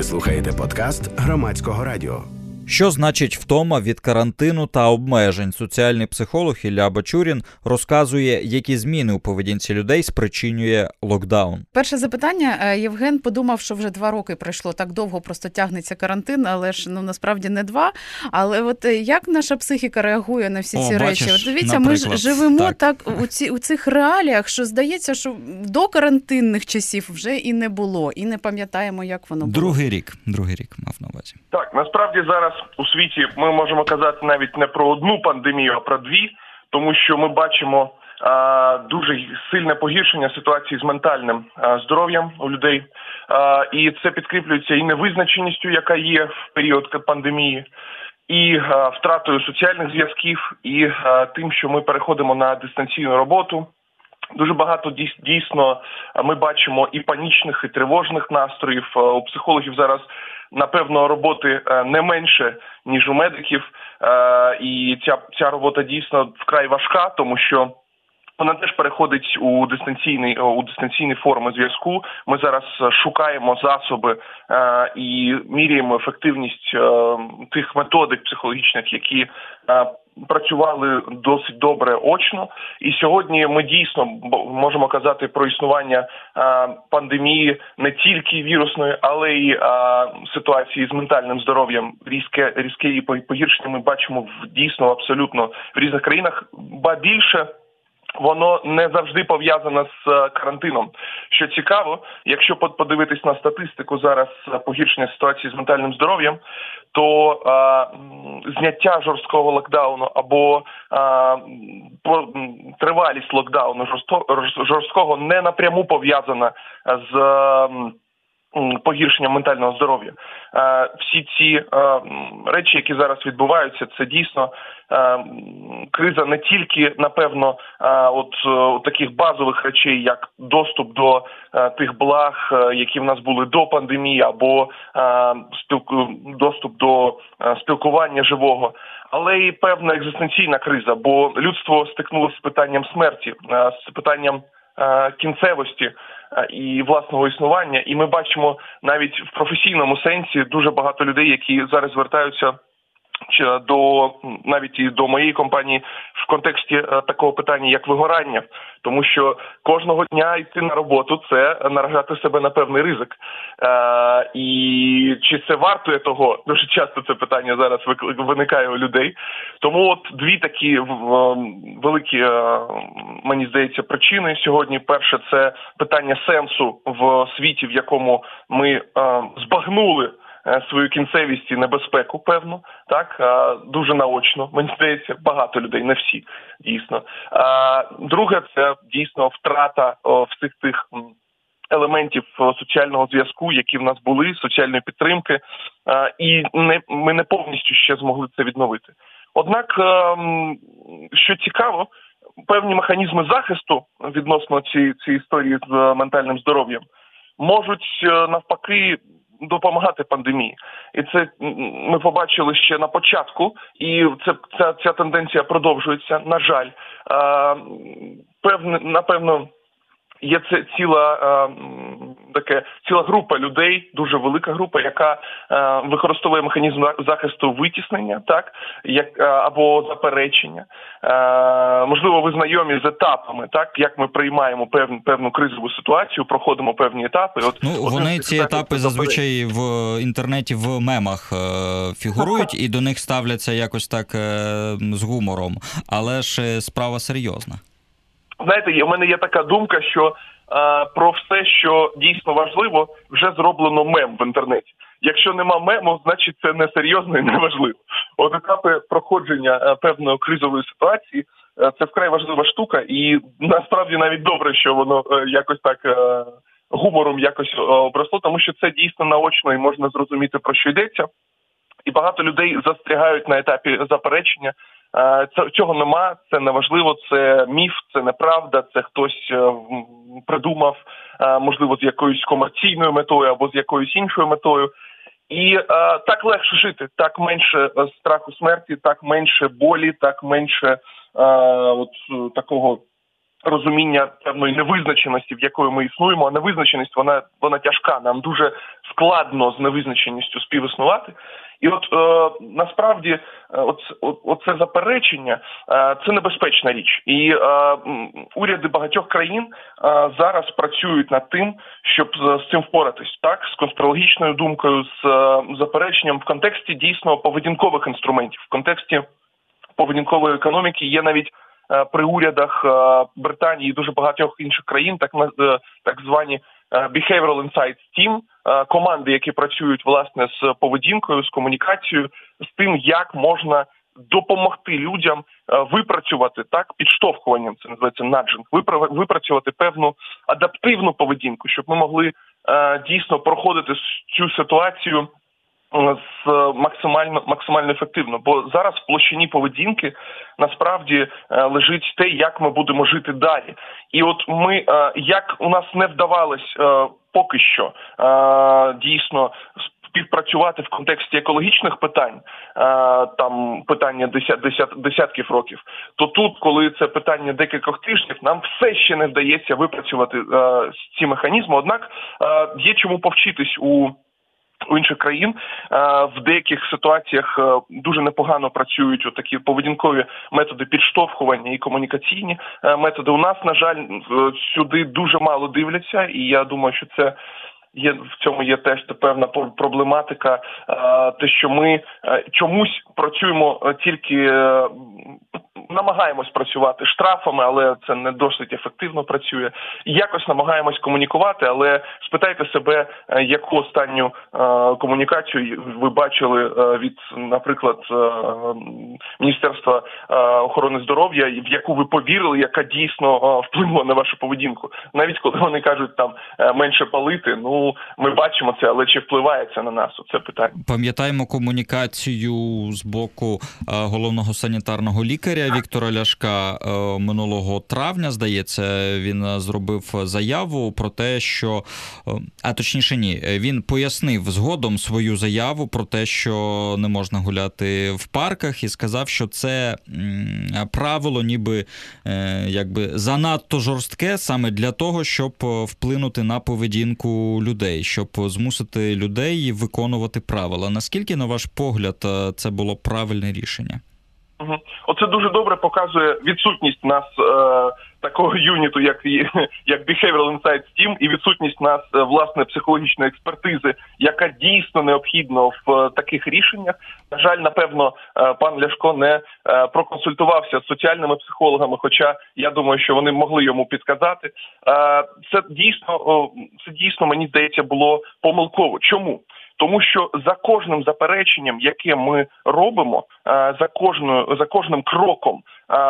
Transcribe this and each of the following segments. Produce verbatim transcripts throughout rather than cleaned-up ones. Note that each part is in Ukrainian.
Ви слухаєте подкаст Громадського радіо. Що значить втома від карантину та обмежень? Соціальний психолог Ілля Бачурін розказує, які зміни у поведінці людей спричинює локдаун. Перше запитання. Євген подумав, що вже два роки пройшло, так довго просто тягнеться карантин, але ж ну насправді не два. Але от як наша психіка реагує на всі О, ці бачиш, речі? От дивіться, наприклад, ми ж живемо так, так у, ці, у цих реаліях, що здається, що до карантинних часів вже і не було, і не пам'ятаємо, як воно було. Другий рік, другий рік мав на увазі. Так, насправді зараз у світі ми можемо казати навіть не про одну пандемію, а про дві, тому що ми бачимо а, дуже сильне погіршення ситуації з ментальним а, здоров'ям у людей. А, і це підкріплюється і невизначеністю, яка є в період пандемії, і а, втратою соціальних зв'язків, і а, тим, що ми переходимо на дистанційну роботу. Дуже багато дійсно ми бачимо і панічних, і тривожних настроїв. У психологів зараз, напевно, роботи не менше, ніж у медиків. І ця, ця робота дійсно вкрай важка, тому що вона теж переходить у дистанційні, у дистанційні форми зв'язку. Ми зараз шукаємо засоби е, і міряємо ефективність е, тих методик психологічних, які е, працювали досить добре очно. І сьогодні ми дійсно можемо казати про існування е, пандемії не тільки вірусної, але й е, ситуації з ментальним здоров'ям. Різке, різке її погіршення ми бачимо в, дійсно абсолютно в різних країнах, ба більше воно не завжди пов'язано з карантином. Що цікаво, якщо подивитись на статистику зараз погіршення ситуації з ментальним здоров'ям, то а, зняття жорсткого локдауну або а, по, тривалість локдауну жорсткого не напряму пов'язана з а, погіршенням ментального здоров'я. А, всі ці а, речі, які зараз відбуваються, це дійсно криза не тільки, напевно, от, от таких базових речей, як доступ до тих благ, які в нас були до пандемії, або спілку, доступ до спілкування живого, але і певна екзистенційна криза, бо людство стикнулося з питанням смерті, з питанням кінцевості і власного існування. І ми бачимо навіть в професійному сенсі дуже багато людей, які зараз звертаються до навіть і до моєї компанії в контексті е, такого питання, як вигорання, тому що кожного дня йти на роботу – це наражати себе на певний ризик. Е, і чи це вартує того? Дуже часто це питання зараз виникає у людей. Тому от дві такі в, в, великі, е, мені здається, причини сьогодні. Перше – це питання сенсу в світі, в якому ми е, збагнули свою кінцевість і небезпеку, певно, так, дуже наочно, мені здається, багато людей, не всі, дійсно. Друге, це дійсно втрата всіх тих елементів соціального зв'язку, які в нас були, соціальної підтримки, і не, ми не повністю ще змогли це відновити. Однак, що цікаво, певні механізми захисту відносно цієї, цієї історії з ментальним здоров'ям можуть навпаки допомагати пандемії. І це ми побачили ще на початку, і це, ця, ця тенденція продовжується, на жаль. А, певне, напевно, є це ціла, а, таке, ціла група людей, дуже велика група, яка а, використовує механізм захисту витіснення, так, як, а, або заперечення. А, можливо, ви знайомі з етапами, так, як ми приймаємо певну, певну кризову ситуацію, проходимо певні етапи. От, ну, вони ці етапи зазвичай в інтернеті в мемах е, фігурують, і до них ставляться якось так е, з гумором, але ж справа серйозна. Знаєте, у мене є така думка, що а, про все, що дійсно важливо, вже зроблено мем в інтернеті. Якщо нема мему, значить це не серйозно і не важливо. От етапи проходження а, певної кризової ситуації а, – це вкрай важлива штука, і насправді навіть добре, що воно а, якось так а, гумором якось а, обросло, тому що це дійсно наочно і можна зрозуміти, про що йдеться. І багато людей застрягають на етапі заперечення. Цього нема, це неважливо, це міф, це неправда, це хтось придумав, можливо, з якоюсь комерційною метою або з якоюсь іншою метою. І а, так легше жити, так менше страху смерті, так менше болі, так менше а, от, такого розуміння певної невизначеності, в якої ми існуємо. А невизначеність, вона, вона тяжка. Нам дуже складно з невизначеністю співіснувати. І от е, насправді оце, оце заперечення е, – це небезпечна річ. І е, уряди багатьох країн е, зараз працюють над тим, щоб з цим впоратись, так, з конспірологічною думкою, з е, запереченням в контексті дійсно поведінкових інструментів, в контексті поведінкової економіки є навіть при урядах Британії і дуже багатьох інших країн так, так звані Behavioral Insights Team, команди, які працюють, власне, з поведінкою, з комунікацією, з тим, як можна допомогти людям випрацювати, так, підштовхуванням, це називається наджинг, випрацювати певну адаптивну поведінку, щоб ми могли дійсно проходити цю ситуацію з максимально максимально ефективно, бо зараз в площині поведінки насправді лежить те, як ми будемо жити далі. І от ми, як у нас не вдавалось поки що дійсно співпрацювати в контексті екологічних питань, там питання десят, десят, десятків років, то тут, коли це питання декількох тижнів, нам все ще не вдається випрацювати ці механізми. Однак є чому повчитись у У інших країн в деяких ситуаціях дуже непогано працюють отакі поведінкові методи підштовхування і комунікаційні методи. У нас, на жаль, сюди дуже мало дивляться, і я думаю, що це є, в цьому є теж певна проблематика, те, що ми чомусь працюємо тільки, намагаємось працювати штрафами, але це не досить ефективно працює. Якось намагаємось комунікувати, але спитайте себе, яку останню е, комунікацію ви бачили е, від, наприклад, е, Міністерства е, охорони здоров'я, в яку ви повірили, яка дійсно е, вплинула на вашу поведінку. Навіть коли вони кажуть там е, менше палити, ну ми бачимо це, але чи впливає це на нас? Оце питання. Пам'ятаємо комунікацію з боку е, головного санітарного лікаря Віктора Ляшка минулого травня, здається, він зробив заяву про те, що, а точніше ні, він пояснив згодом свою заяву про те, що не можна гуляти в парках, і сказав, що це правило ніби якби занадто жорстке саме для того, щоб вплинути на поведінку людей, щоб змусити людей виконувати правила. Наскільки, на ваш погляд, це було правильне рішення? Оце дуже добре показує відсутність нас е, такого юніту, як, як Behavioral Insights Team, і відсутність нас, е, власне, психологічної експертизи, яка дійсно необхідна в е, таких рішеннях. На жаль, напевно, е, пан Ляшко не е, проконсультувався з соціальними психологами, хоча я думаю, що вони могли йому підказати. Е, це дійсно, о, це дійсно, мені здається, було помилково. Чому? Тому що за кожним запереченням, яке ми робимо, за кожною, за кожним кроком,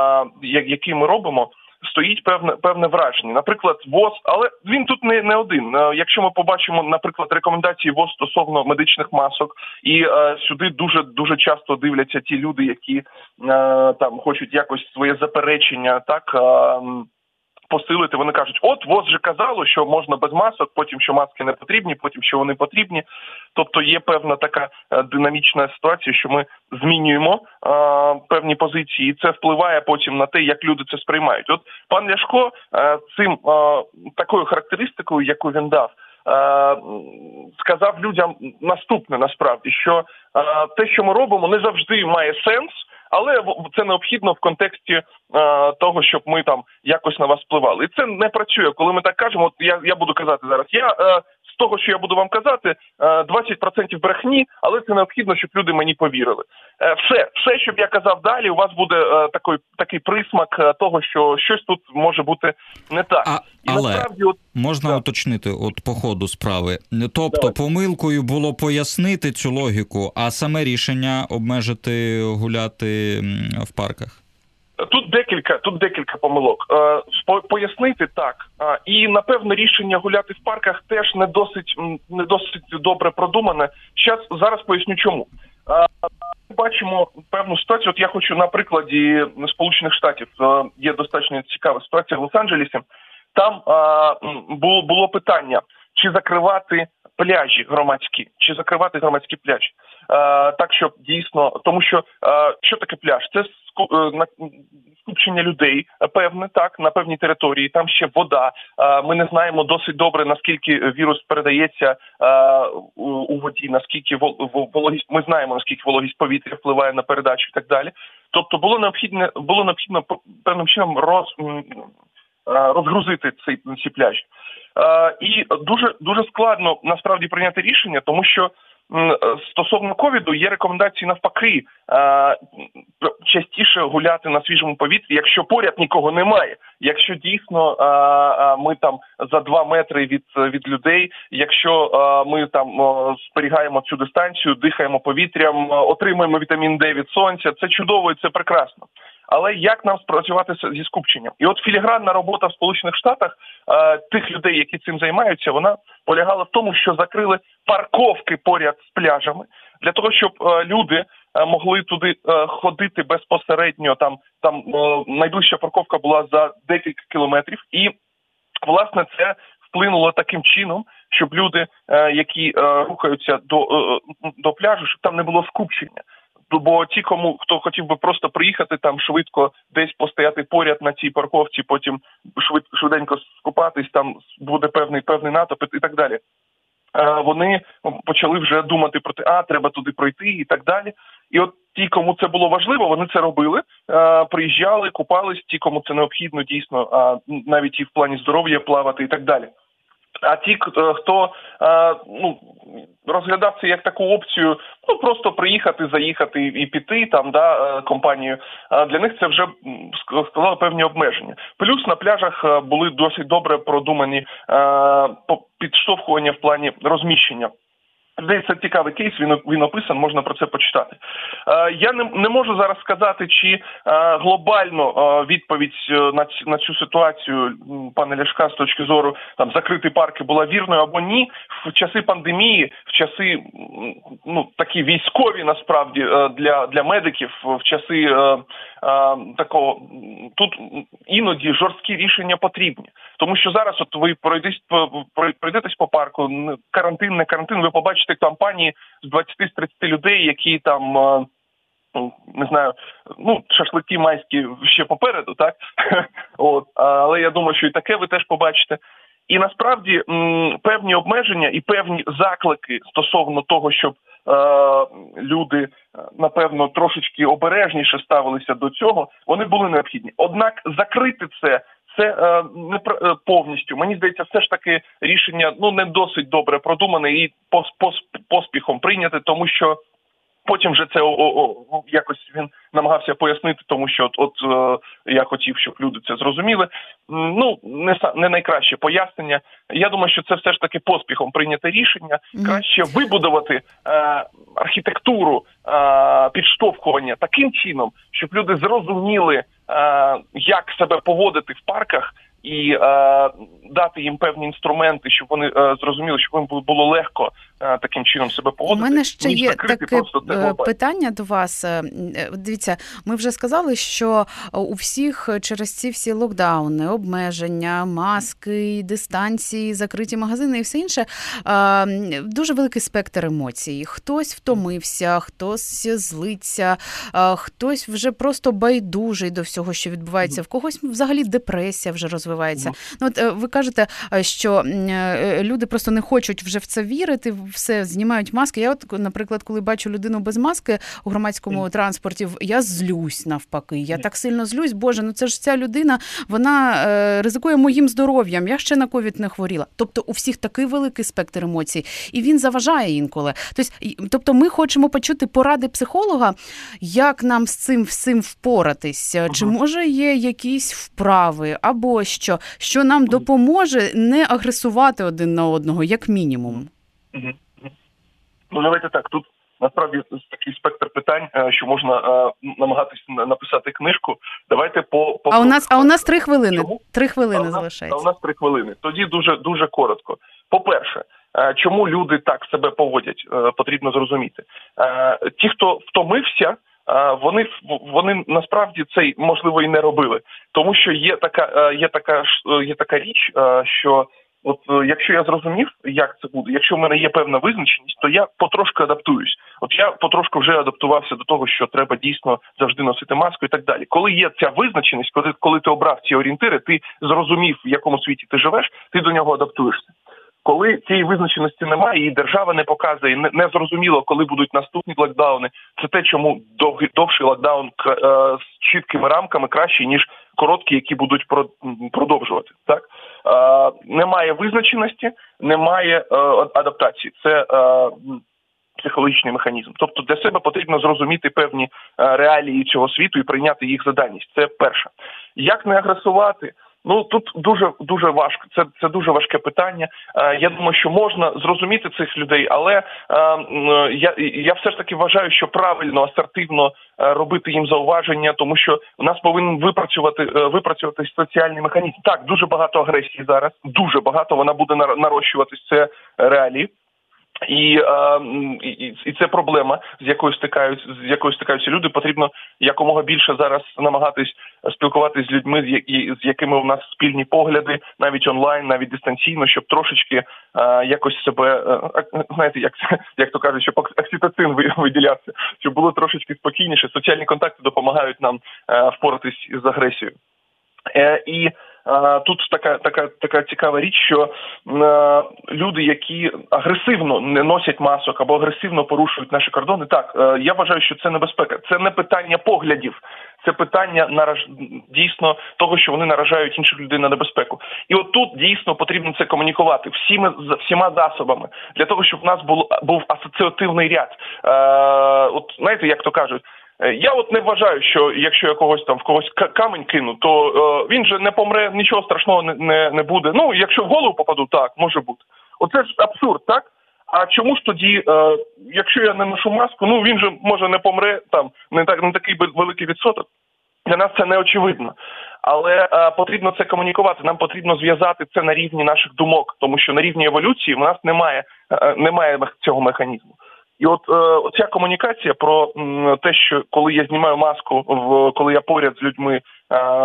який ми робимо, стоїть певне певне враження. Наприклад, ВОЗ, але він тут не, не один. Якщо ми побачимо, наприклад, рекомендації ВОЗ стосовно медичних масок, і е, сюди дуже дуже часто дивляться ті люди, які е, там хочуть якось своє заперечення, так. Е, посилити, вони кажуть, от ВОЗ же казало, що можна без масок, потім, що маски не потрібні, потім, що вони потрібні. Тобто є певна така динамічна ситуація, що ми змінюємо а, певні позиції, і це впливає потім на те, як люди це сприймають. От пан Ляшко а, цим а, такою характеристикою, яку він дав, а, сказав людям наступне, насправді, що а, те, що ми робимо, не завжди має сенс, але це необхідно в контексті е, того, щоб ми там якось на вас впливали. І це не працює. Коли ми так кажемо, от я, я буду казати зараз, я е, з того, що я буду вам казати, е, двадцять відсотків брехні, але це необхідно, щоб люди мені повірили. Е, все, все, що б я казав далі, у вас буде е, такий, такий присмак е, того, що щось тут може бути не так. А, І але насправді, от, можна так. уточнити от по ходу справи. Тобто Давай. помилкою було пояснити цю логіку, а саме рішення обмежити гуляти в парках? Тут декілька, тут декілька помилок. Е, пояснити так. Е, і, напевно, рішення гуляти в парках теж не досить, не досить добре продумане. Щас, зараз поясню чому. Е, ми бачимо певну ситуацію. От я хочу на прикладі Сполучених Штатів. Е, є достатньо цікава ситуація в Лос-Анджелесі. Там е, було, було питання, чи закривати пляжі громадські, чи закривати громадські пляжі. Е, так, щоб дійсно, тому що, е, що таке пляж? Це ску, е, на, скупчення людей, певне, так, на певній території, там ще вода. Е, ми не знаємо досить добре, наскільки вірус передається е, у, у воді, наскільки вологість, ми знаємо, наскільки вологість повітря впливає на передачу і так далі. Тобто було необхідно, було необхідно певним чином роз, розгрузити ці, ці пляжі. Е, і дуже, дуже складно насправді прийняти рішення, тому що м, стосовно ковіду є рекомендації навпаки е, частіше гуляти на свіжому повітрі, якщо поряд нікого немає. Якщо дійсно е, е, ми там за два метри від, від людей, якщо е, ми там е, зберігаємо цю дистанцію, дихаємо повітрям, е, отримуємо вітамін Д від сонця, це чудово і це прекрасно. Але як нам спрацювати зі скупченням? І от філігранна робота в Сполучених Штатах е, тих людей, які цим займаються, вона полягала в тому, що закрили парковки поряд з пляжами, для того, щоб е, люди е, могли туди е, ходити безпосередньо. Там, там е, найближча парковка була за декілька кілометрів. І, власне, це вплинуло таким чином, щоб люди, е, які е, рухаються до, е, до пляжу, щоб там не було скупчення. Бо ті, кому хто хотів би просто приїхати там швидко, десь постояти поряд на цій парковці, потім швид, швиденько скупатись, там буде певний певний натовп і так далі. Е, вони почали вже думати про те, а треба туди пройти і так далі. І от ті, кому це було важливо, вони це робили, е, приїжджали, купались, ті, кому це необхідно, дійсно, а навіть і в плані здоров'я плавати і так далі. А ті, хто е, ну, розглядав це як таку опцію, ну просто приїхати, заїхати і піти там, да, компанію, для них це вже складало певні обмеження. Плюс на пляжах були досить добре продумані е, підштовхування в плані розміщення. Здається, цікавий кейс, він, він описан, можна про це почитати. Е, я не, не можу зараз сказати, чи е, глобально е, відповідь на, ці, на цю ситуацію пана Ляшка з точки зору там закрити парки була вірною або ні. В часи пандемії, в часи ну, такі військові насправді е, для, для медиків, в часи е, е, такого, тут іноді жорсткі рішення потрібні. Тому що зараз от ви пройдетесь по, пройдетесь по парку, карантин, не карантин, ви побачите компанії з двадцяти-тридцяти людей, які там, не знаю, ну, шашлики майські ще попереду, так? От, але я думаю, що і таке ви теж побачите. І насправді м, певні обмеження і певні заклики стосовно того, щоб е, люди, напевно, трошечки обережніше ставилися до цього, вони були необхідні. Однак закрити це, це е, не е, повністю. Мені здається, все ж таки рішення ну не досить добре продумане і пос, пос, поспіхом прийняте, тому що потім вже це о, о, о, якось він намагався пояснити, тому що от, от е, я хотів, щоб люди це зрозуміли. Ну, не, не найкраще пояснення. Я думаю, що це все ж таки поспіхом прийняте рішення. Mm-hmm. Краще вибудувати е, архітектуру е, підштовхування таким чином, щоб люди зрозуміли, е, як себе поводити в парках, і е, дати їм певні інструменти, щоб вони е, зрозуміли, щоб їм було легко е, таким чином себе поводити. У мене ще є таке питання до вас. Дивіться, ми вже сказали, що у всіх через ці всі локдауни, обмеження, маски, дистанції, закриті магазини і все інше, е, дуже великий спектр емоцій. Хтось втомився, хтось злиться, е, хтось вже просто байдужий до всього, що відбувається, в когось взагалі депресія вже розвивається. Ну, от ви кажете, що люди просто не хочуть вже в це вірити, все, знімають маски. Я от, наприклад, коли бачу людину без маски у громадському транспорті, я злюсь навпаки. Я так сильно злюсь, Боже, ну це ж ця людина, вона е, ризикує моїм здоров'ям, я ще на ковід не хворіла. Тобто у всіх такий великий спектр емоцій, і він заважає інколи. Тобто, тобто ми хочемо почути поради психолога, як нам з цим всім впоратись. Ага. Чи може є якісь вправи, або що, що нам допоможе не агресувати один на одного, як мінімум? Ну, давайте так, тут насправді такий спектр питань, що можна е, намагатися написати книжку. Давайте по... по... А у нас, а у нас три хвилини. Чому? Три хвилини а у нас, залишається. А у нас три хвилини. Тоді дуже, дуже коротко. По-перше, е, чому люди так себе поводять, е, потрібно зрозуміти. Е, ті, хто втомився, Вони, вони насправді це, можливо, і не робили. Тому що є така, є така, є така річ, що От е, якщо я зрозумів, як це буде, якщо в мене є певна визначеність, то я потрошки адаптуюсь. От я потрошки вже адаптувався до того, що треба дійсно завжди носити маску і так далі. Коли є ця визначеність, коли, коли ти обрав ці орієнтири, ти зрозумів, в якому світі ти живеш, ти до нього адаптуєшся. Коли цієї визначеності немає, і держава не показує, не, не зрозуміло, коли будуть наступні локдауни, це те, чому довгий, довший локдаун е, з чіткими рамками кращий, ніж короткі, які будуть продовжувати. Так? Е, немає визначеності, немає е, адаптації. Це е, психологічний механізм. Тобто для себе потрібно зрозуміти певні е, реалії цього світу і прийняти їх за даність. Це перше. Як не агресувати? Ну, тут дуже дуже важко. Це це дуже важке питання. Е, я думаю, що можна зрозуміти цих людей, але е, я я все ж таки вважаю, що правильно, асертивно е, робити їм зауваження, тому що у нас повинен випрацювати е, випрацювати соціальний механізм. Так, дуже багато агресії зараз, дуже багато. Вона буде нарощуватись, це реалії. І, е, і і це проблема, з якою стикаються з якою стикаються люди. Потрібно якомога більше зараз намагатись спілкуватися з людьми, з, з якими у нас спільні погляди, навіть онлайн, навіть дистанційно, щоб трошечки е, якось себе, е, знаєте, як як то кажуть, щоб окситоцин виділявся, щоб було трошечки спокійніше. Соціальні контакти допомагають нам е, впоратись з агресією. Е, і Тут така така така цікава річ, що е, люди, які агресивно не носять масок або агресивно порушують наші кордони, так, е, я вважаю, що це небезпека. Це не питання поглядів, це питання нараж... дійсно того, що вони наражають інших людей на небезпеку. І от тут дійсно потрібно це комунікувати всіми всіма засобами для того, щоб в нас було був асоціативний ряд. Е, от знаєте, як то кажуть. Я от не вважаю, що якщо я когось там в когось камінь кину, то е, він же не помре, нічого страшного не, не, не буде. Ну, якщо в голову попаду, так, може бути. Оце ж абсурд, так? А чому ж тоді, е, якщо я не ношу маску, ну він же може не помре, там, не, так, не такий великий відсоток. Для нас це не очевидно. Але е, потрібно це комунікувати, нам потрібно зв'язати це на рівні наших думок, тому що на рівні еволюції в нас немає, е, немає цього механізму. І от е, оця комунікація про м, те, що коли я знімаю маску, в коли я поряд з людьми, е,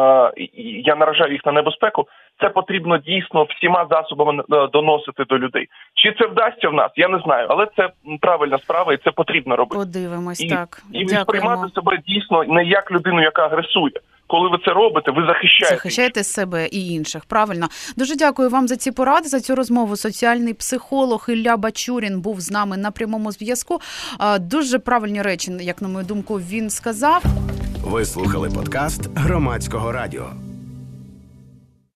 і я наражаю їх на небезпеку, це потрібно дійсно всіма засобами доносити до людей. Чи це вдасться в нас, я не знаю, але це правильна справа і це потрібно робити. Подивимось, і, так. І сприймати себе дійсно не як людину, яка агресує. Коли ви це робите, ви захищаєте. Захищаєте себе і інших, правильно. Дуже дякую вам за ці поради, за цю розмову. Соціальний психолог Ілля Бачурін був з нами на прямому зв'язку. Дуже правильні речі, як на мою думку, він сказав. Ви слухали подкаст Громадського радіо.